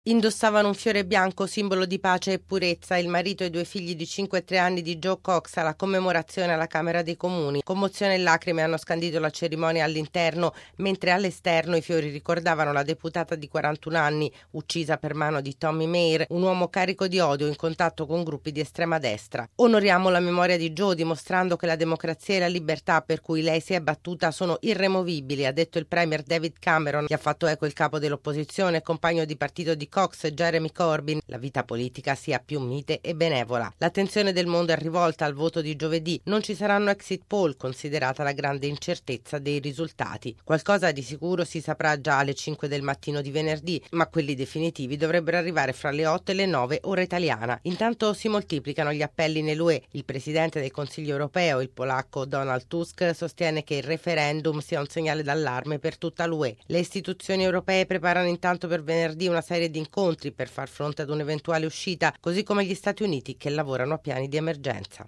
Indossavano un fiore bianco, simbolo di pace e purezza, il marito e i 2 figli di 5 e 3 anni di Joe Cox alla commemorazione alla Camera dei Comuni. Commozione e lacrime hanno scandito la cerimonia all'interno, mentre all'esterno i fiori ricordavano la deputata di 41 anni, uccisa per mano di Tommy Mayer, un uomo carico di odio in contatto con gruppi di estrema destra. Onoriamo la memoria di Joe, dimostrando che la democrazia e la libertà per cui lei si è battuta sono irremovibili, ha detto il premier David Cameron, che ha fatto eco il capo dell'opposizione e compagno di partito di Cox, Jeremy Corbyn. La vita politica sia più mite e benevola. L'attenzione del mondo è rivolta al voto di giovedì. Non ci saranno exit poll, considerata la grande incertezza dei risultati. Qualcosa di sicuro si saprà già alle 5 del mattino di venerdì, ma quelli definitivi dovrebbero arrivare fra le 8 e le 9 ora italiana. Intanto si moltiplicano gli appelli nell'UE. Il presidente del Consiglio europeo, il polacco Donald Tusk, sostiene che il referendum sia un segnale d'allarme per tutta l'UE. Le istituzioni europee preparano intanto per venerdì una serie di incontri per far fronte ad un'eventuale uscita, così come gli Stati Uniti che lavorano a piani di emergenza.